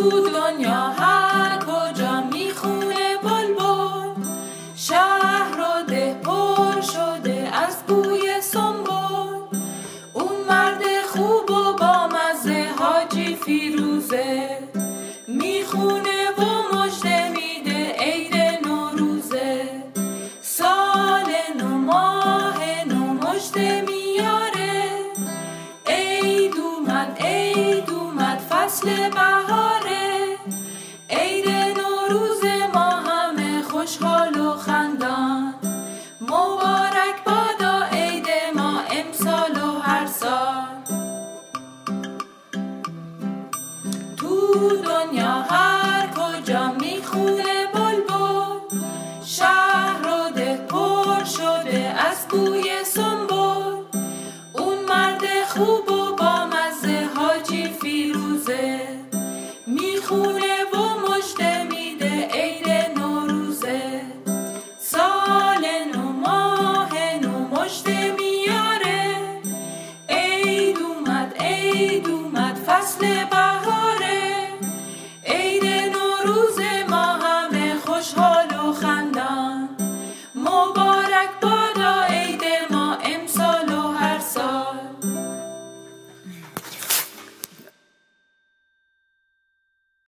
دنیا هر کجا میخونه بلبل، شهر و ده پر شده از بوی سنبل. اون مرد خوب و با مزه حاجی فیروزه، میخونه و مژده میده عید نوروزه. سال نو ماه نو مژده میاره، عید اومد فصل بهاره. عید نوروز ما همه خوشحال و خندان، مبارک بادا عید ما امسال و هر سال. تو دنیا هر کجا میخونه بلبل، شهر و ده پر شده از بوی سنبل. اون مرد خوب و با مزه حاجی فیروزه، میخونه و مژده میده عید نوروزه. سال نو ماه نو مژده میاره، عید اومد فصل بهاره. عید نوروز ما همه خوشحال و خندان، مبارک